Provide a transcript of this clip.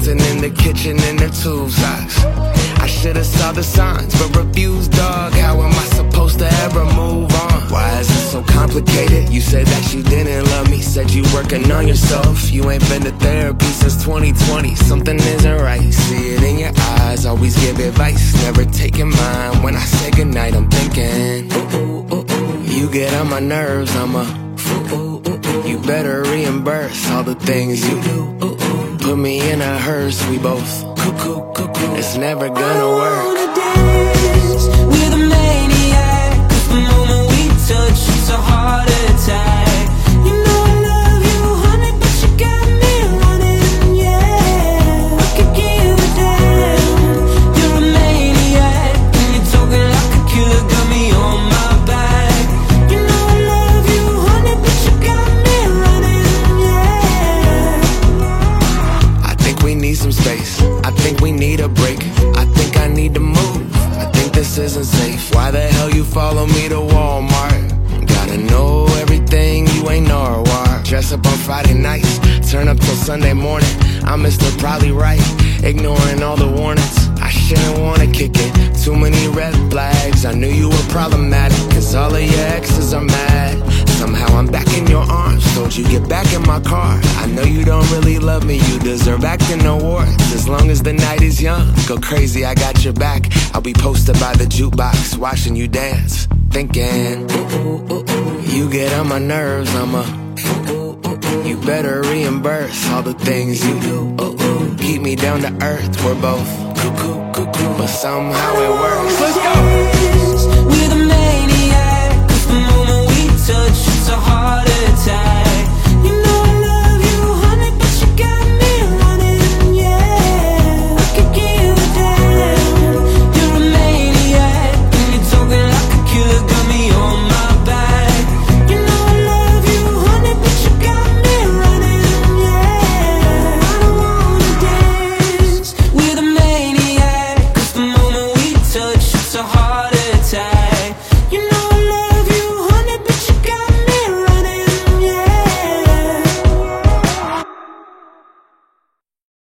dancing in the kitchen in their tube socks. I should've saw the signs, but refused, dog. How am I supposed to ever move on? Why is it so complicated? You said that you didn't love me, said you working on yourself. You ain't been to therapy since 2020. Something isn't right, see it in your eyes. Always give advice, never taking mine. When I say goodnight, I'm thinking, you get on my nerves, I'm a you better reimburse all the things you do. Put me in a hearse, we both it's never gonna work. I wanna dance with a maniac, 'cause the moment we touch, it's a heart attack. You know I love you, honey, but you got me running, yeah. I could give a damn. You're a maniac, and you're talking like a killer, got me on my back. You know I love you, honey, but you got me running, yeah. I think we need some space, I think we need a break. I think I need to move, I think this isn't safe. Why the hell you follow me to Walmart? Gotta know everything, you ain't Norwalk. Dress up on Friday nights, turn up till Sunday morning. I'm Mr. Probably Right, ignoring all the warnings. I shouldn't wanna kick it, too many red flags. I knew you were problematic, 'cause all of your exes are mad. Somehow I'm back in your arms, told you get back in my car. I know you don't really love me, you deserve acting awards. As long as the night is young, go crazy, I got your back. I'll be posted by the jukebox, watching you dance, thinking, you get on my nerves, I'm a you better reimburse all the things you do. Keep me down to earth, we're both but somehow it works. Let's go! With a maniac, 'cause the moment we touch, it's a heart attack.